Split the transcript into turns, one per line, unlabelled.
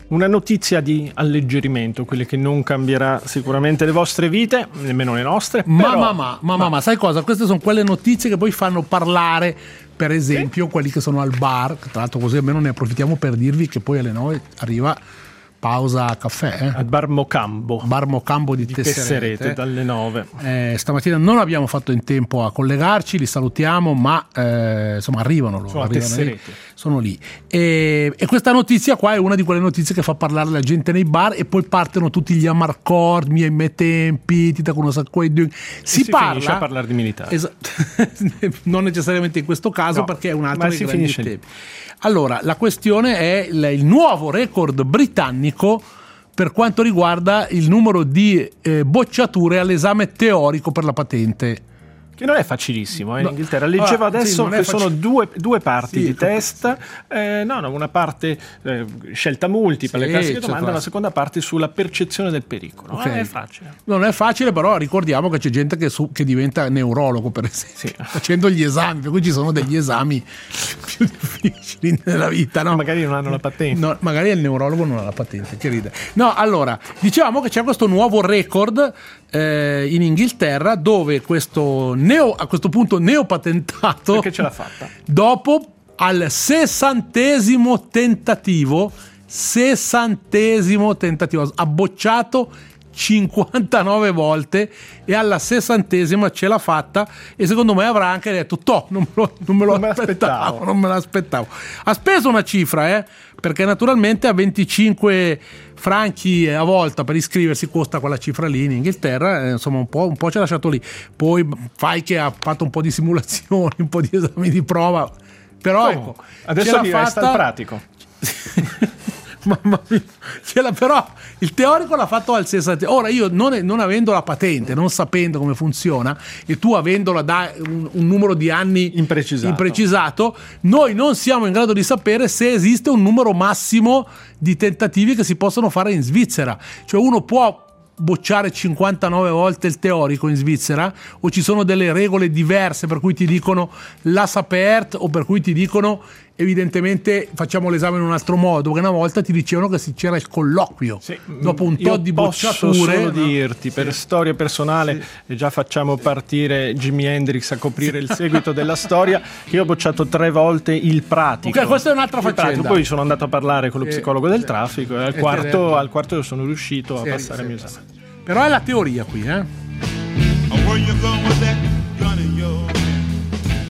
una notizia di alleggerimento, quelle che non cambierà sicuramente le vostre vite, nemmeno le nostre.
Ma sai cosa? Queste sono quelle notizie che poi fanno parlare, per esempio, quelli che sono al bar, tra l'altro così almeno ne approfittiamo per dirvi che poi alle 9 arriva pausa caffè
al Bar Mocambo
di Tesserete
dalle 9.
Stamattina non abbiamo fatto in tempo a collegarci, li salutiamo, ma insomma arrivano loro, sono lì e questa notizia qua è una di quelle notizie che fa parlare la gente nei bar, e poi partono tutti gli amarcord, miei tempi, ti con si parla,
finisce a parlare di militari.
Non necessariamente in questo caso, perché è un altro
ma si finisce
tempi. Allora, la questione è il nuovo record britannico per quanto riguarda il numero di bocciature all'esame teorico per la patente.
Che non è facilissimo, in Inghilterra. Leggevo adesso che sono due parti di test, una parte scelta multipla, le classiche domande, la seconda parte sulla percezione del pericolo.
Okay.
Non è facile.
Non è facile, però ricordiamo che c'è gente che diventa neurologo, per esempio, facendo gli esami, per cui ci sono degli esami più difficili nella vita, no?
Magari non hanno la patente.
No, magari il neurologo non ha la patente, che ride. No, allora, dicevamo che c'è questo nuovo record in Inghilterra, dove a questo punto neopatentato,
perché ce l'ha fatta
dopo al 60° tentativo ha bocciato 59 volte e alla 60° ce l'ha fatta, e secondo me avrà anche detto non me lo aspettavo. Ha speso una cifra, perché naturalmente a 25 franchi a volta per iscriversi costa quella cifra lì in Inghilterra, insomma un po' ci ha lasciato lì. Poi fai che ha fatto un po' di simulazioni, un po' di esami di prova, però ecco,
adesso resta il pratico.
Mamma mia, però il teorico l'ha fatto al 60. Ora io non avendo la patente, non sapendo come funziona, e tu avendola da un numero di anni imprecisato, noi non siamo in grado di sapere se esiste un numero massimo di tentativi che si possono fare in Svizzera. Cioè uno può bocciare 59 volte il teorico in Svizzera, o ci sono delle regole diverse per cui ti dicono la sapert, o per cui ti dicono evidentemente facciamo l'esame in un altro modo, perché una volta ti dicevano che c'era il colloquio dopo un tot di bocciature.
Posso solo dirti, per storia personale, e già facciamo partire Jimi Hendrix a coprire il seguito della storia, che io ho bocciato 3 volte il pratico.
Ok, questa è un'altra faccenda.
Poi sono andato a parlare con lo psicologo del traffico, e al quarto io sono riuscito a passare il mio esame.
Però è la teoria qui,